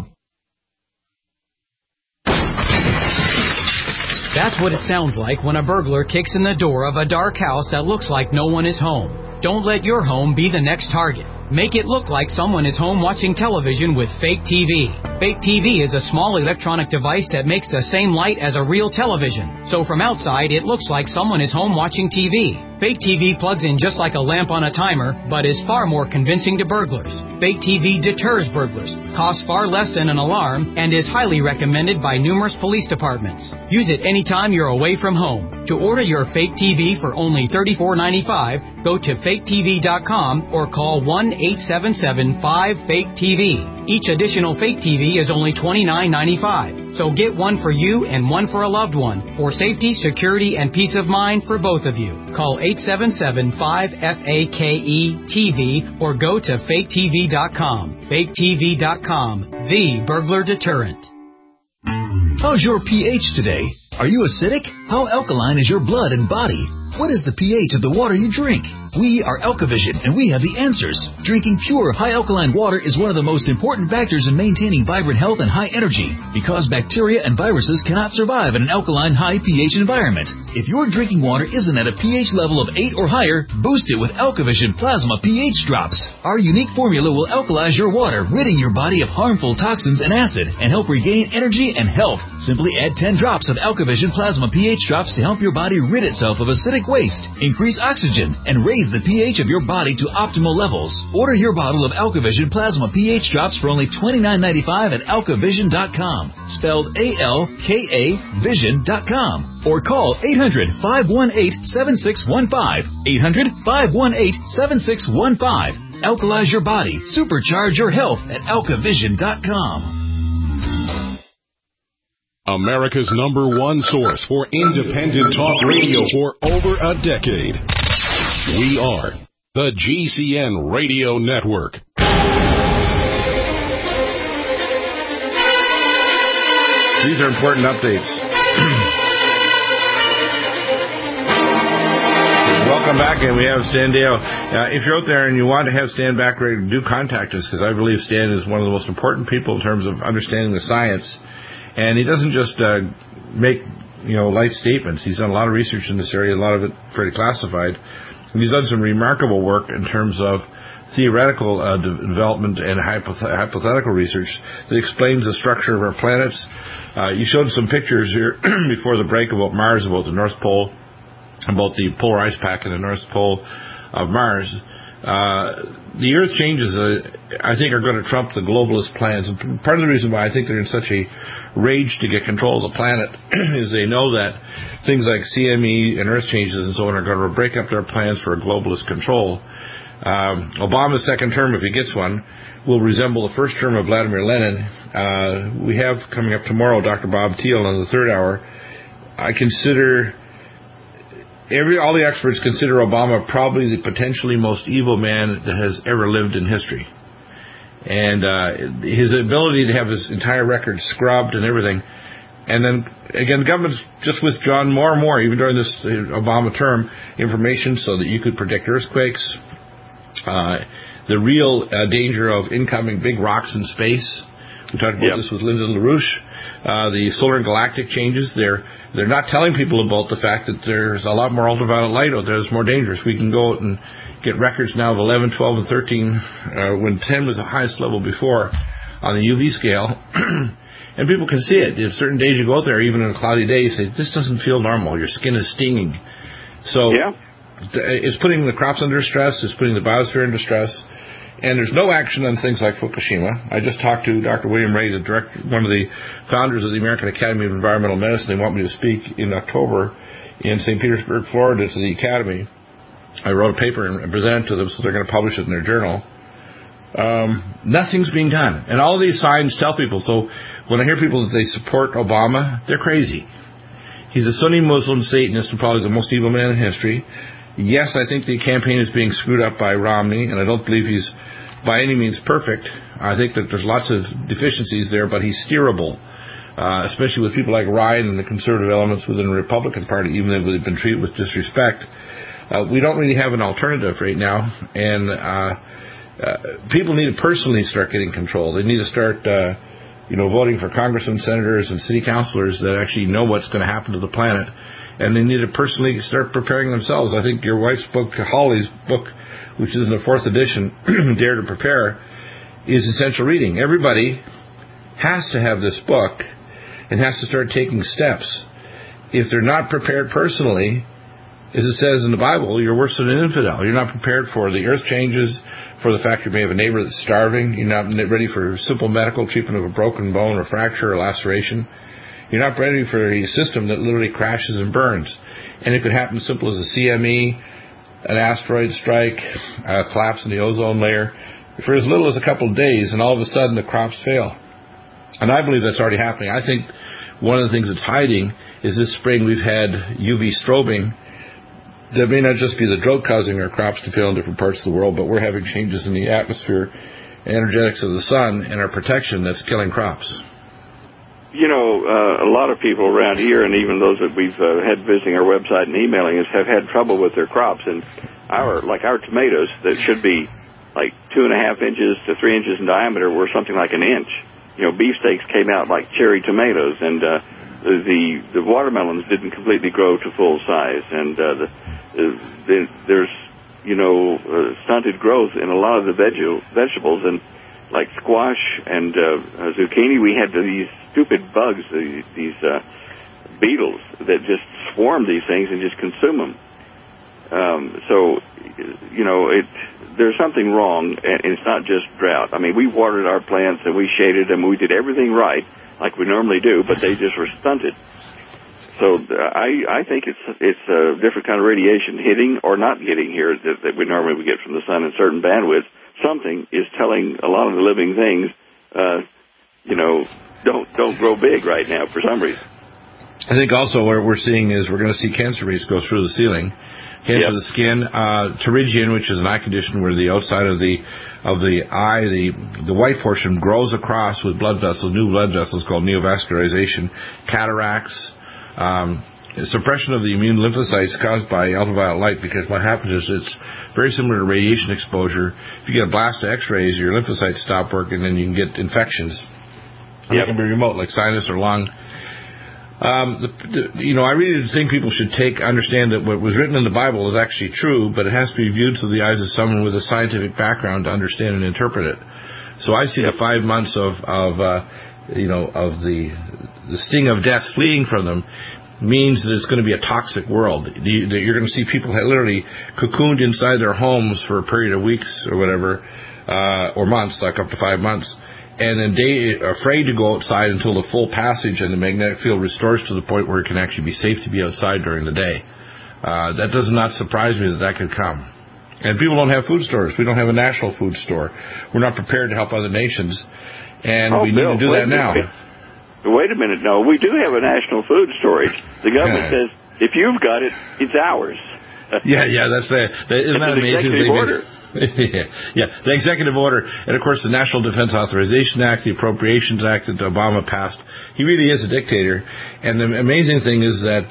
S13: That's what it sounds like when a burglar kicks in the door of a dark house that looks like no one is home. Don't let your home be the next target. Make it look like someone is home watching television with Fake T V. Fake T V is a small electronic device that makes the same light as a real television. So from outside, it looks like someone is home watching T V. Fake T V plugs in just like a lamp on a timer, but is far more convincing to burglars. Fake T V deters burglars, costs far less than an alarm, and is highly recommended by numerous police departments. Use it anytime you're away from home. To order your Fake T V for only thirty-four ninety-five, go to fake T V dot com or call one eight seven seven five fake T V. Each additional Fake T V is only twenty-nine ninety-five. So get one for you and one for a loved one, for safety, security, and peace of mind for both of you. Call eight seven seven five F A K E T V or go to fake T V dot com. fake T V dot com, the burglar deterrent.
S14: How's your pH today? Are you acidic? How alkaline is your blood and body? What is the pH of the water you drink? We are AlkaVision, and we have the answers. Drinking pure, high-alkaline water is one of the most important factors in maintaining vibrant health and high energy, because bacteria and viruses cannot survive in an alkaline, high pH environment. If your drinking water isn't at a pH level of eight or higher, boost it with AlkaVision Plasma pH Drops. Our unique formula will alkalize your water, ridding your body of harmful toxins and acid, and help regain energy and health. Simply add ten drops of AlkaVision Plasma pH Drops to help your body rid itself of acidic waste, increase oxygen, and raise the pH of your body to optimal levels. Order your bottle of AlkaVision Plasma pH Drops for only twenty-nine ninety-five at alka vision dot com, spelled A L K A vision dot com, or call eight hundred, five one eight, seven six one five, eight hundred, five one eight, seven six one five. Alkalize your body, supercharge your health at alka vision dot com.
S7: America's number one source for independent talk radio for over a decade. We are the G C N Radio Network.
S1: These are important updates. Welcome back, and we have Stan Deyo. Uh, if you're out there and you want to have Stan back ready, do contact us, because I believe Stan is one of the most important people in terms of understanding the science. And he doesn't just uh, make, you know, light statements. He's done a lot of research in this area, a lot of it pretty classified. And he's done some remarkable work in terms of theoretical uh, de- development and hypoth- hypothetical research that explains the structure of our planets. Uh, you showed some pictures here before the break about Mars, about the North Pole, about the polar ice pack in the North Pole of Mars. Uh, the Earth changes, uh, I think, are going to trump the globalist plans. And part of the reason why I think they're in such a rage to get control of the planet is they know that things like C M E and Earth changes and so on are going to break up their plans for a globalist control. Um, Obama's second term, if he gets one, will resemble the first term of Vladimir Lenin. Uh, we have coming up tomorrow Doctor Bob Thiel on the third hour. I consider... Every, all the experts consider Obama probably the potentially most evil man that has ever lived in history. And uh, his ability to have his entire record scrubbed and everything. And then, again, the government's just withdrawn more and more, even during this Obama term, information so that you could predict earthquakes, uh, the real uh, danger of incoming big rocks in space. We talked about yep. this with Lyndon LaRouche. Uh, the solar and galactic changes, they're They're not telling people about the fact that there's a lot more ultraviolet light out there that's more dangerous. We can go out and get records now of eleven, twelve, and thirteen, uh, when ten was the highest level before on the U V scale. And people can see it. If certain days you go out there, even on a cloudy day, you say, this doesn't feel normal. Your skin is stinging. So yeah. It's putting the crops under stress. It's putting the biosphere under stress. And there's no action on things like Fukushima. I just talked to Doctor William Ray, the direct, one of the founders of the American Academy of Environmental Medicine. They want me to speak in October in Saint Petersburg, Florida, to the Academy. I wrote a paper and presented to them, so they're going to publish it in their journal. Um, nothing's being done. And all of these signs tell people. So when I hear people that they support Obama, they're crazy. He's a Sunni Muslim Satanist and probably the most evil man in history. Yes, I think the campaign is being screwed up by Romney, and I don't believe he's by any means perfect. I think that there's lots of deficiencies there, but he's steerable, uh, especially with people like Ryan and the conservative elements within the Republican Party, even if they've been treated with disrespect. Uh, we don't really have an alternative right now, and uh, uh, people need to personally start getting control. They need to start, uh, you know, voting for congressmen, senators, and city councilors that actually know what's going to happen to the planet, and they need to personally start preparing themselves. I think your wife's book, Holly's book, which is in the fourth edition, Dare to Prepare, is essential reading. Everybody has to have this book and has to start taking steps. If they're not prepared personally, as it says in the Bible, you're worse than an infidel. You're not prepared for the earth changes, for the fact you may have a neighbor that's starving. You're not ready for simple medical treatment of a broken bone or fracture or laceration. You're not ready for a system that literally crashes and burns. And it could happen as simple as a C M E, an asteroid strike, a collapse in the ozone layer, for as little as a couple of days, and all of a sudden the crops fail. And I believe that's already happening. I think one of the things that's hiding is this spring we've had U V strobing that may not just be the drought causing our crops to fail in different parts of the world, but we're having changes in the atmosphere, energetics of the sun, and our protection that's killing crops.
S2: You know, uh, a lot of people around here, and even those that we've uh, had visiting our website and emailing us, have had trouble with their crops. And our, like our tomatoes, that should be like two and a half inches to three inches in diameter, were something like an inch. You know, beefsteaks came out like cherry tomatoes, and uh, the the watermelons didn't completely grow to full size, and uh, the, the, there's you know uh, stunted growth in a lot of the veg- vegetables, and like squash and uh, zucchini, we had these stupid bugs, these, these uh, beetles that just swarm these things and just consume them. Um, so, you know, it there's something wrong, and it's not just drought. I mean, we watered our plants and we shaded them, we did everything right, like we normally do, but they just were stunted. So I I think it's it's a different kind of radiation hitting or not hitting here that, that we normally would get from the sun in certain bandwidths. Something is telling a lot of the living things, uh, you know, don't don't grow big right now for some reason.
S1: I think also what we're seeing is we're going to see cancer rates go through the ceiling. Cancer yep. of the skin, uh, pterygium, which is an eye condition where the outside of the of the eye, the the white portion grows across with blood vessels, new blood vessels called neovascularization, cataracts, um, suppression of the immune lymphocytes caused by ultraviolet light, because what happens is it's very similar to radiation exposure. If you get a blast of X-rays, your lymphocytes stop working and you can get infections. Yep. It can be remote, like sinus or lung. Um, the, the, you know, I really think people should take understand that what was written in the Bible is actually true, but it has to be viewed through the eyes of someone with a scientific background to understand and interpret it. So I see yep. the five months of, of uh, you know, of the the sting of death fleeing from them means that it's going to be a toxic world. You, that you're going to see people literally cocooned inside their homes for a period of weeks or whatever, uh, or months, like up to five months. And then they are afraid to go outside until the full passage and the magnetic field restores to the point where it can actually be safe to be outside during the day. Uh, that does not surprise me that that could come. And people don't have food stores. We don't have a national food store. We're not prepared to help other nations. And
S2: oh,
S1: we
S2: Bill,
S1: need to do that now.
S2: Wait a minute. No, we do have a national food storage. The government yeah. says, if you've got it, it's ours.
S1: yeah, yeah, that's that. that isn't that amazing?
S2: Executive order.
S1: yeah, yeah, the executive order, and of course the National Defense Authorization Act, the Appropriations Act that Obama passed. He really is a dictator, and the amazing thing is that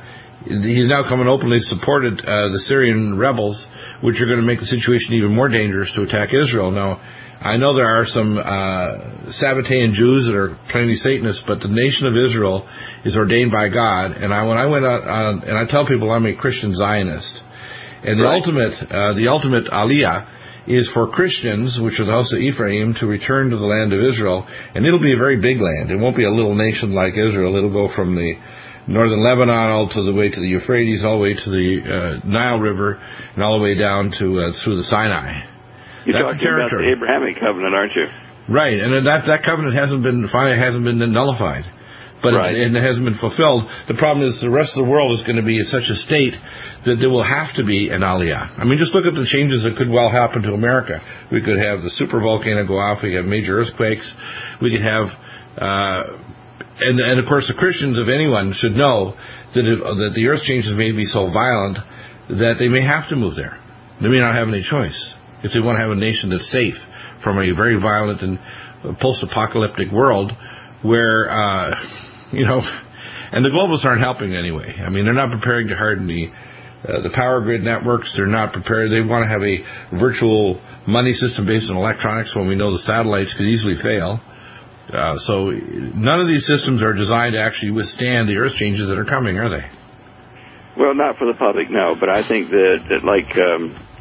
S1: uh, he's now come and openly supported uh, the Syrian rebels, which are going to make the situation even more dangerous to attack Israel. Now, I know there are some uh, Sabbatean Jews that are plainly Satanists, but the nation of Israel is ordained by God, and I when I went out uh, and I tell people I'm a Christian Zionist. And the right. ultimate, uh, the ultimate aliyah is for Christians, which are the house of Ephraim, to return to the land of Israel. And it'll be a very big land. It won't be a little nation like Israel. It'll go from the northern Lebanon all to the way to the Euphrates, all the way to the uh, Nile River, and all the way down to uh, through the Sinai.
S2: You're
S1: That's
S2: talking about the Abrahamic covenant, aren't you?
S1: Right, and that that covenant hasn't been finally hasn't been nullified. But right. it, it hasn't been fulfilled. The problem is the rest of the world is going to be in such a state that there will have to be an aliyah. I mean, just look at the changes that could well happen to America. We could have the super volcano go off. We could have major earthquakes. We could have, uh, and and of course the Christians, if anyone, should know that it, that the earth changes may be so violent that they may have to move there. They may not have any choice if they want to have a nation that's safe from a very violent and post-apocalyptic world where. Uh, You know, and the globalists aren't helping anyway. I mean, they're not preparing to harden the uh, the power grid networks. They're not prepared. They want to have a virtual money system based on electronics when we know the satellites could easily fail. Uh, so none of these systems are designed to actually withstand the earth changes that are coming, are they?
S2: Well, not for the public, no. But I think that, that like um,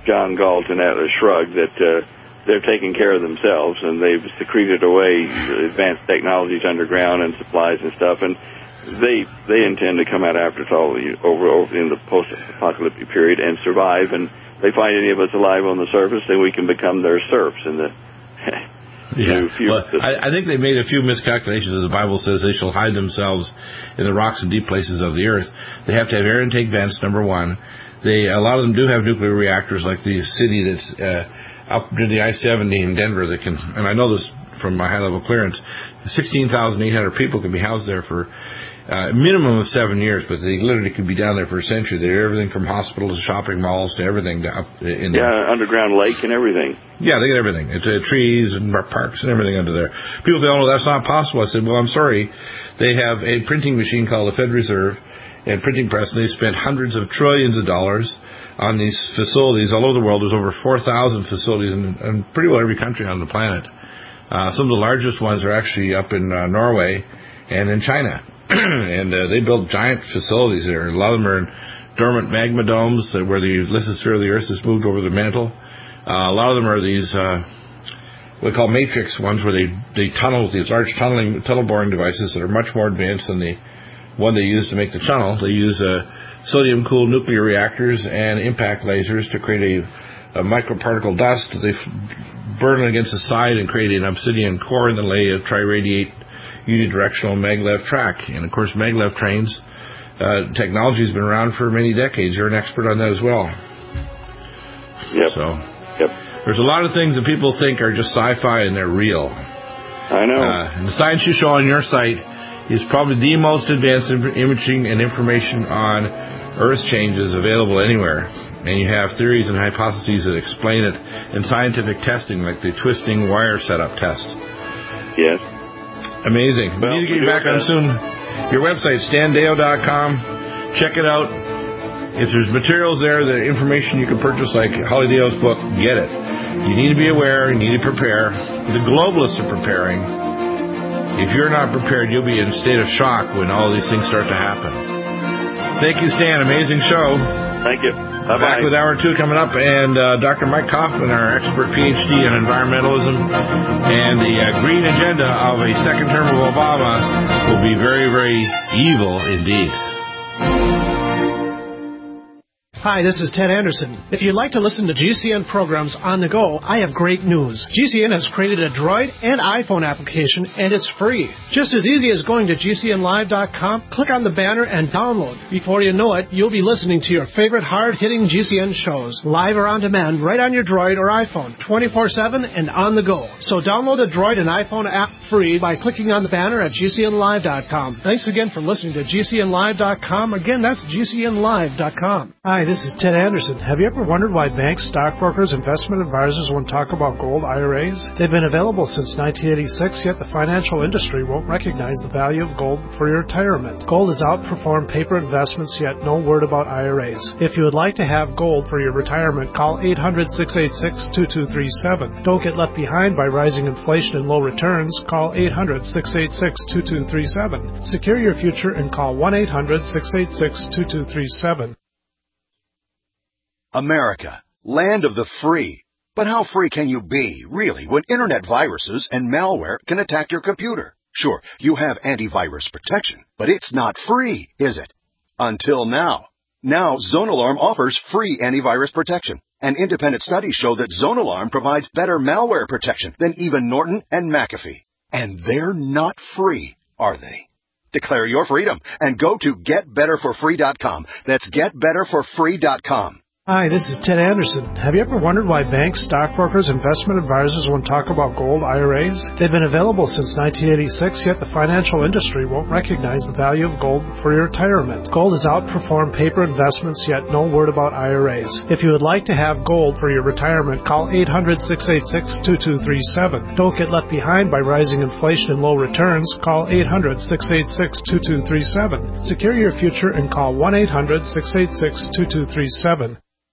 S2: John Galt and Atlas Shrugged that uh, they're taking care of themselves, and they've secreted away advanced technologies underground and supplies and stuff, and they they intend to come out after it's all over, over in the post-apocalyptic period and survive, and they find any of us alive on the surface, then we can become their serfs. And the
S1: yeah, well, I, I think they made a few miscalculations. As the Bible says, they shall hide themselves in the rocks and deep places of the earth. They have to have air intake vents, number one. They a lot of them do have nuclear reactors, like the city that's uh, up near the I seventy in Denver that can, and I know this from my high-level clearance, sixteen thousand eight hundred people can be housed there for Uh, minimum of seven years, but they literally could be down there for a century. They're everything from hospitals to shopping malls to everything. To up in
S2: yeah,
S1: the,
S2: underground lake and everything.
S1: Yeah, they get everything. It's uh, trees and parks and everything under there. People say, oh, no, that's not possible. I said, well, I'm sorry. They have a printing machine called the Fed Reserve and printing press, and they spent hundreds of trillions of dollars on these facilities all over the world. There's over four thousand facilities in, in pretty well every country on the planet. Uh, some of the largest ones are actually up in uh, Norway and in China. and uh, they built giant facilities there. A lot of them are in dormant magma domes where the lithosphere of the Earth has moved over the mantle. Uh, a lot of them are these uh, what we call matrix ones, where they, they tunnel, these large tunneling tunnel boring devices that are much more advanced than the one they use to make the tunnel. They use uh, sodium-cooled nuclear reactors and impact lasers to create a, a microparticle dust. They f- burn it against the side and create an obsidian core, and then lay a tri-radiate unidirectional maglev track. And of course, maglev trains uh, technology has been around for many decades. You're an expert on that as well.
S2: Yep.
S1: So
S2: yep.
S1: There's a lot of things that people think are just sci-fi, and they're real.
S2: I know.
S1: Uh, and the science you show on your site is probably the most advanced imaging and information on Earth changes available anywhere. And you have theories and hypotheses that explain it, and scientific testing, like the twisting wire setup test.
S2: Yes.
S1: Amazing.
S2: Well,
S1: we need to get you back on soon. Your website, stan deyo dot com. Check it out. If there's materials there, the information you can purchase, like Holly Deyo's book, get it. You need to be aware. You need to prepare. The globalists are preparing. If you're not prepared, you'll be in a state of shock when all these things start to happen. Thank you, Stan. Amazing show.
S2: Thank you. Bye-bye.
S1: Back with hour two coming up, and uh, Doctor Mike Kaufman, our expert P H D in environmentalism, and the uh, green agenda of a second term of Obama will be very, very evil indeed.
S4: Hi, this is Ted Anderson. If you'd like to listen to G C N programs on the go, I have great news. G C N has created a Droid and iPhone application, and it's free. Just as easy as going to G C N live dot com, click on the banner, and download. Before you know it, you'll be listening to your favorite hard-hitting G C N shows, live or on demand, right on your Droid or iPhone, twenty-four seven and on the go. So download the Droid and iPhone app free by clicking on the banner at G C N live dot com. Thanks again for listening to G C N live dot com. Again, that's G C N live dot com. Hi, this This is Ted Anderson. Have you ever wondered why banks, stockbrokers, investment advisors won't talk about gold I R As? They've been available since nineteen eighty-six, yet the financial industry won't recognize the value of gold for your retirement. Gold has outperformed paper investments, yet no word about I R As. If you would like to have gold for your retirement, call eight hundred, six eight six, two two three seven. Don't get left behind by rising inflation and low returns. Call eight hundred, six eight six, two two three seven. Secure your future and call one eight hundred, six eight six, two two three seven.
S11: America, land of the free. But how free can you be, really, when internet viruses and malware can attack your computer? Sure, you have antivirus protection, but it's not free, is it? Until now. Now, ZoneAlarm offers free antivirus protection. And independent studies show that ZoneAlarm provides better malware protection than even Norton and McAfee. And they're not free, are they? Declare your freedom and go to get better for free dot com. That's get better for free dot com.
S4: Hi, this is Ted Anderson. Have you ever wondered why banks, stockbrokers, investment advisors won't talk about gold I R As? They've been available since nineteen eighty-six, yet the financial industry won't recognize the value of gold for your retirement. Gold has outperformed paper investments, yet no word about I R As. If you would like to have gold for your retirement, call eight hundred, six eight six, two two three seven. Don't get left behind by rising inflation and low returns. Call eight hundred, six eight six, two two three seven. Secure your future and call one eight hundred, six eight six, two two three seven.